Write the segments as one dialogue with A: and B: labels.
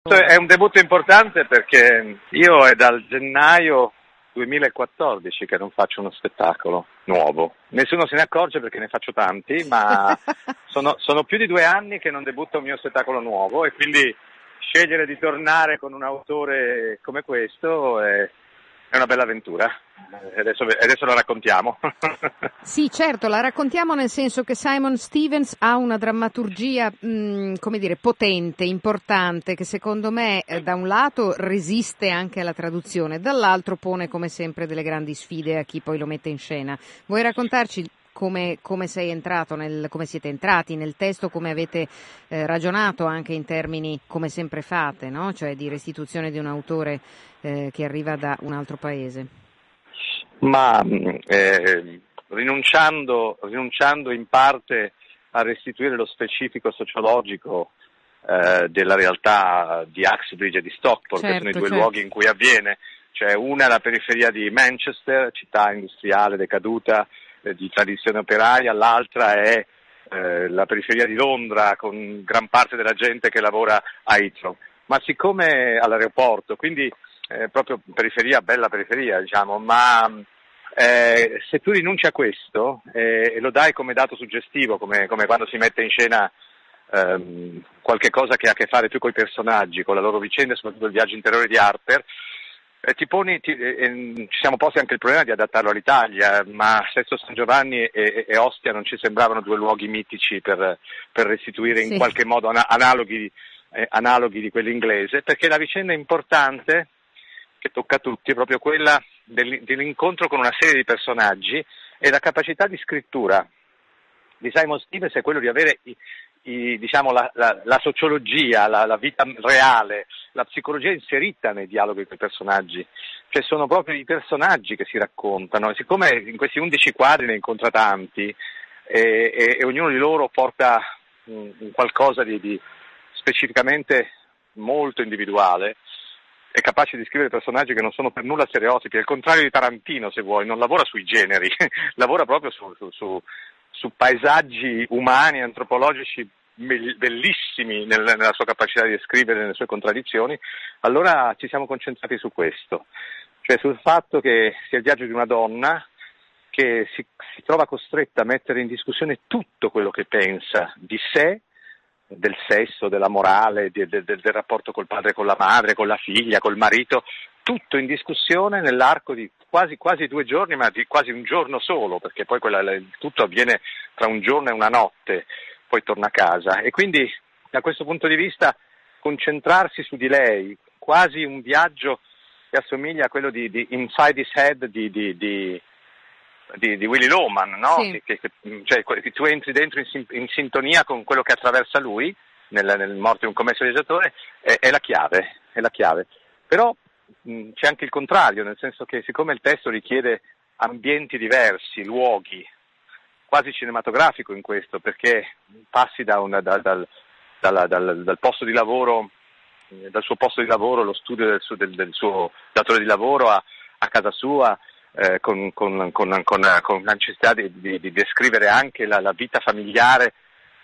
A: È un debutto importante perché io è dal gennaio 2014 che non faccio uno spettacolo nuovo. Nessuno se ne accorge perché ne faccio tanti, ma sono più di 2 anni che non debutto un mio spettacolo nuovo e quindi scegliere di tornare con un autore come questo è una bella avventura. Adesso la raccontiamo.
B: Sì, certo, la raccontiamo nel senso che Simon Stevens ha una drammaturgia, come dire, potente, importante, che secondo me da un lato resiste anche alla traduzione, dall'altro pone come sempre delle grandi sfide a chi poi lo mette in scena. Vuoi raccontarci come sei entrato, come siete entrati nel testo, come avete ragionato anche in termini come sempre fate, no? Cioè di restituzione di un autore che arriva da un altro paese?
A: Ma rinunciando in parte a restituire lo specifico sociologico della realtà di Uxbridge e di Stockport, che sono i due luoghi in cui avviene, cioè una è la periferia di Manchester, città industriale decaduta di tradizione operaia, l'altra è la periferia di Londra con gran parte della gente che lavora a Heathrow, ma siccome all'aeroporto, quindi proprio periferia, bella periferia diciamo, ma se tu rinunci a questo e lo dai come dato suggestivo, come quando si mette in scena qualche cosa che ha a che fare più con i personaggi, con la loro vicenda, soprattutto il viaggio interiore di Harper, ci siamo posti anche il problema di adattarlo all'Italia, ma Sesto San Giovanni e Ostia non ci sembravano due luoghi mitici per restituire in qualche modo analoghi di quelli inglese, perché la vicenda importante che tocca a tutti è proprio quella dell'incontro con una serie di personaggi, e la capacità di scrittura di Simon Stevens è quello di avere diciamo la sociologia, la vita reale, la psicologia inserita nei dialoghi con i personaggi, cioè sono proprio i personaggi che si raccontano, e siccome in questi 11 quadri ne incontra tanti e ognuno di loro porta un qualcosa di specificamente molto individuale, è capace di scrivere personaggi che non sono per nulla stereotipi, al contrario di Tarantino, se vuoi, non lavora sui generi, lavora proprio su paesaggi umani, antropologici bellissimi nella sua capacità di descrivere, nelle sue contraddizioni. Allora ci siamo concentrati su questo, cioè sul fatto che sia il viaggio di una donna che si trova costretta a mettere in discussione tutto quello che pensa di sé, del sesso, della morale, del rapporto col padre, con la madre, con la figlia, col marito, tutto in discussione nell'arco di quasi 2 giorni, ma di quasi un giorno solo, perché poi tutto avviene tra un giorno e una notte, poi torna a casa. E quindi da questo punto di vista concentrarsi su di lei, quasi un viaggio che assomiglia a quello di Inside His Head di Willy Loman, no?
B: Sì.
A: Cioè, tu entri dentro in sintonia con quello che attraversa lui nel Morte di un commesso viaggiatore, è la chiave. Però c'è anche il contrario, nel senso che siccome il testo richiede ambienti diversi, luoghi, quasi cinematografico in questo, perché passi dal posto di lavoro, dal suo posto di lavoro, lo studio del suo datore di lavoro a casa sua, con la necessità di descrivere anche la vita familiare,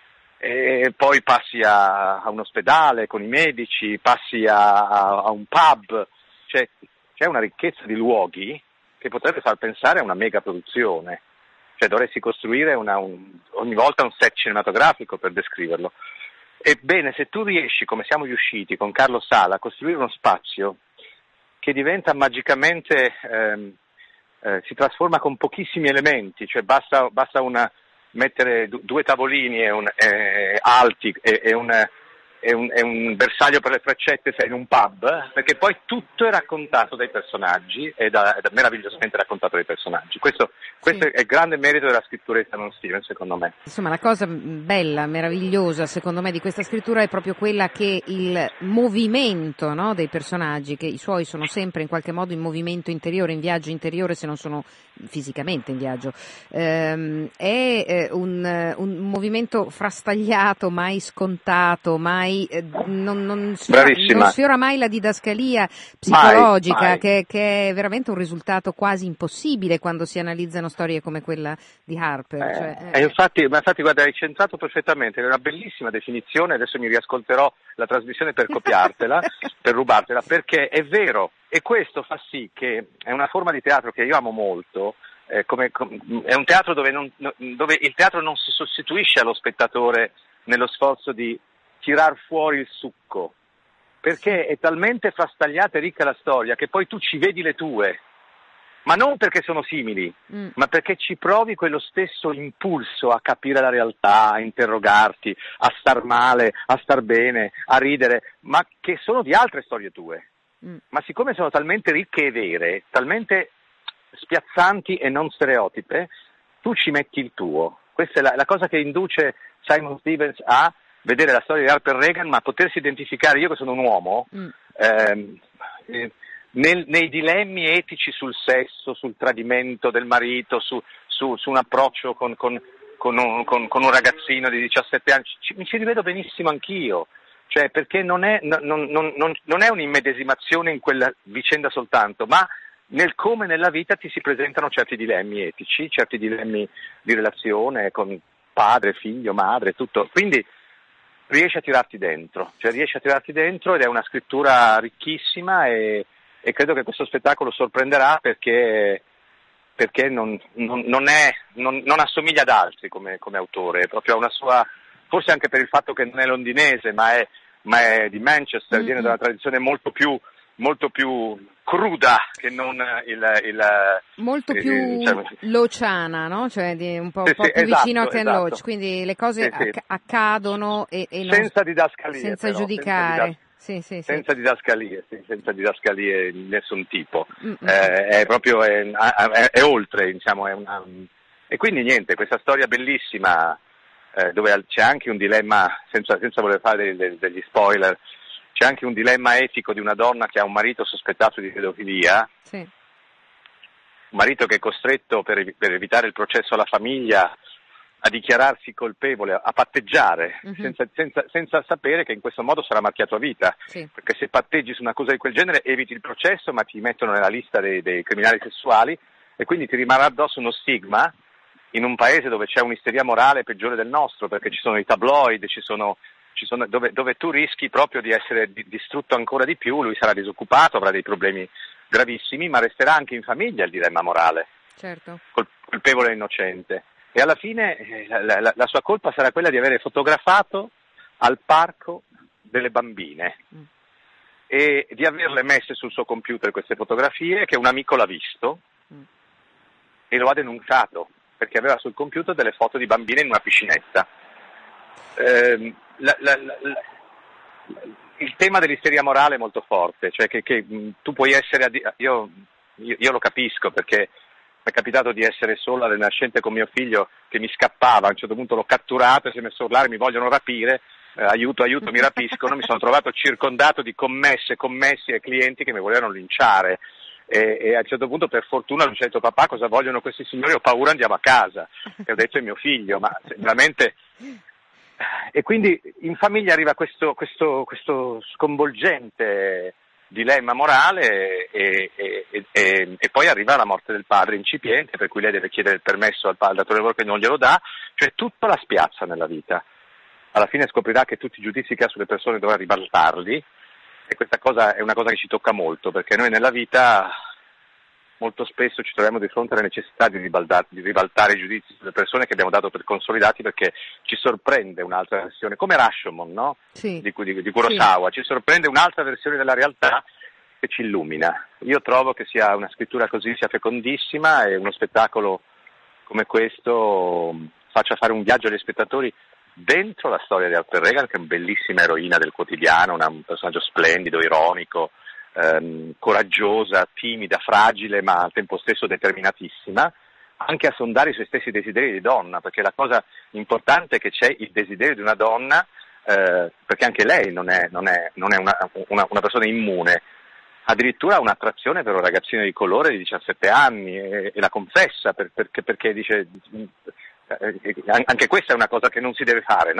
A: e poi passi a un ospedale con i medici, passi a un pub, cioè c'è una ricchezza di luoghi che potrebbe far pensare a una mega produzione, cioè dovresti costruire ogni volta un set cinematografico per descriverlo. Ebbene, se tu riesci, come siamo riusciti con Carlo Sala, a costruire uno spazio che diventa magicamente si trasforma con pochissimi elementi, cioè basta mettere 2 tavolini alti e un bersaglio per le freccette in un pub, perché poi tutto è raccontato dai personaggi ed è meravigliosamente raccontato dai personaggi. Questo è il grande merito della scrittura di Simon Stevens, secondo me.
B: Insomma, la cosa bella, meravigliosa, secondo me, di questa scrittura è proprio quella che il movimento, no, dei personaggi, che i suoi sono sempre in qualche modo in movimento interiore, in viaggio interiore, se non sono fisicamente in viaggio, è un movimento frastagliato, mai scontato, mai mai, non sfiora mai la didascalia psicologica,
A: mai.
B: Che è veramente un risultato quasi impossibile quando si analizzano storie come quella di Harper.
A: Infatti, guarda, hai centrato perfettamente, è una bellissima definizione, adesso mi riascolterò la trasmissione per copiartela, per rubartela, perché è vero, e questo fa sì che è una forma di teatro che io amo molto. È un teatro dove il teatro non si sostituisce allo spettatore nello sforzo di tirar fuori il succo, perché è talmente frastagliata e ricca la storia che poi tu ci vedi le tue, ma non perché sono simili, ma perché ci provi quello stesso impulso a capire la realtà, a interrogarti, a star male, a star bene, a ridere, ma che sono di altre storie tue. Ma siccome sono talmente ricche e vere, talmente spiazzanti e non stereotipe, tu ci metti il tuo. Questa è la cosa che induce Simon Stevens a vedere la storia di Harper Regan, ma a potersi identificare, io che sono un uomo, nei dilemmi etici sul sesso, sul tradimento del marito, su un approccio con un ragazzino di 17 anni, mi ci rivedo benissimo anch'io. Cioè, perché non è un'immedesimazione in quella vicenda soltanto, ma nel come nella vita ti si presentano certi dilemmi etici, certi dilemmi di relazione con padre, figlio, madre, tutto. Quindi riesci a tirarti dentro, ed è una scrittura ricchissima e credo che questo spettacolo sorprenderà perché non assomiglia ad altri come autore, è proprio una sua, forse anche per il fatto che non è londinese, ma è di Manchester, viene da una tradizione molto più cruda che non
B: molto più lociana, no? Cioè un po' più
A: esatto,
B: vicino a Ken Loach, quindi le cose accadono e
A: senza didascalie,
B: senza giudicare.
A: Senza didascalie di nessun tipo. È proprio è oltre, diciamo, e quindi niente, questa storia bellissima dove c'è anche un dilemma, senza voler fare degli spoiler, c'è anche un dilemma etico di una donna che ha un marito sospettato di pedofilia, un marito che è costretto per evitare il processo alla famiglia a dichiararsi colpevole, a patteggiare, senza sapere che in questo modo sarà marchiato a vita, perché se patteggi su una cosa di quel genere eviti il processo, ma ti mettono nella lista dei criminali sessuali e quindi ti rimarrà addosso uno stigma in un paese dove c'è un'isteria morale peggiore del nostro, perché ci sono i tabloid, dove tu rischi proprio di essere distrutto ancora di più, lui sarà disoccupato, avrà dei problemi gravissimi, ma resterà anche in famiglia il dilemma morale, colpevole e innocente. E alla fine la sua colpa sarà quella di avere fotografato al parco delle bambine e di averle messe sul suo computer queste fotografie, che un amico l'ha visto e lo ha denunciato perché aveva sul computer delle foto di bambine in una piscinetta. Il tema dell'isteria morale è molto forte, cioè che tu puoi essere, io lo capisco perché mi è capitato di essere solo alle nascente con mio figlio che mi scappava, a un certo punto l'ho catturato e si è messo a urlare: mi vogliono rapire, aiuto, mi rapiscono, mi sono trovato circondato di commessi e clienti che mi volevano linciare e a un certo punto per fortuna lui ci ha detto: papà, cosa vogliono questi signori? Ho paura, andiamo a casa. E ho detto: è mio figlio, ma veramente. E quindi in famiglia arriva questo sconvolgente dilemma morale e poi arriva la morte del padre incipiente, per cui lei deve chiedere il permesso al datore di lavoro che non glielo dà, cioè tutta la spiazza nella vita. Alla fine scoprirà che tutti i giudizi che ha sulle persone dovrà ribaltarli, e questa cosa è una cosa che ci tocca molto, perché noi nella vita molto spesso ci troviamo di fronte alla necessità di ribaltare i giudizi sulle persone che abbiamo dato per consolidati, perché ci sorprende un'altra versione, come Rashomon, no? Di Kurosawa, ci sorprende un'altra versione della realtà che ci illumina. Io trovo che sia una scrittura così sia fecondissima e uno spettacolo come questo faccia fare un viaggio agli spettatori dentro la storia di Harper Regan, che è una bellissima eroina del quotidiano, un personaggio splendido, ironico, coraggiosa, timida, fragile, ma al tempo stesso determinatissima, anche a sondare i suoi stessi desideri di donna, perché la cosa importante è che c'è il desiderio di una donna, perché anche lei non è una persona immune, addirittura ha un'attrazione per un ragazzino di colore di 17 anni e la confessa perché dice, anche questa è una cosa che non si deve fare, no?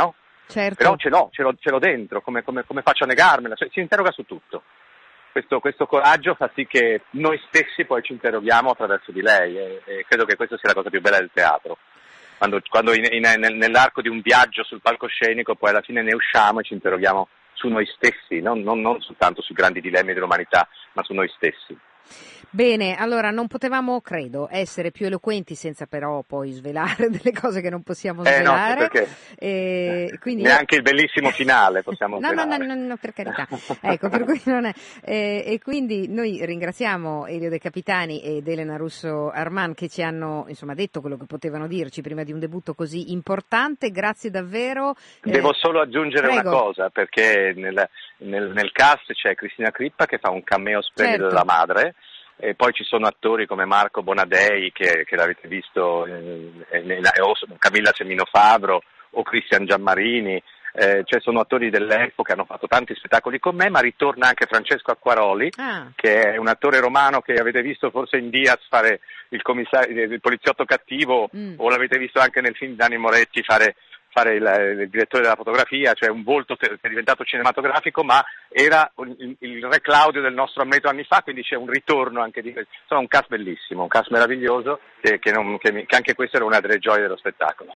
B: Certo.
A: Però ce l'ho dentro, come faccio a negarmela? Cioè, si interroga su tutto. Questo coraggio fa sì che noi stessi poi ci interroghiamo attraverso di lei e credo che questa sia la cosa più bella del teatro. Quando nell'arco di un viaggio sul palcoscenico poi alla fine ne usciamo e ci interroghiamo su noi stessi, non soltanto sui grandi dilemmi dell'umanità, ma su noi stessi.
B: Bene, allora non potevamo, credo, essere più eloquenti senza però poi svelare delle cose che non possiamo svelare.
A: No, perché
B: quindi
A: neanche il bellissimo finale possiamo svelare.
B: No, per carità. Ecco, per cui non è. E quindi noi ringraziamo Elio De Capitani ed Elena Russo Arman che ci hanno detto quello che potevano dirci prima di un debutto così importante. Grazie davvero.
A: Devo solo aggiungere
B: prego.
A: una cosa, perché nel cast c'è Cristina Crippa che fa un cameo splendido della madre. E poi ci sono attori come Marco Bonadei che l'avete visto, o Camilla Cemmino Fabro o Cristian Giammarini, cioè sono attori dell'epoca, hanno fatto tanti spettacoli con me, ma ritorna anche Francesco Acquaroli, che è un attore romano che avete visto forse in Diaz fare il poliziotto cattivo, o l'avete visto anche nel film di Nanni Moretti fare il direttore della fotografia, cioè un volto che è diventato cinematografico, ma era il Re Claudio del nostro Amleto anni fa, quindi c'è un ritorno anche di questo. Insomma, un cast bellissimo, un cast meraviglioso, che anche questa era una delle gioie dello spettacolo.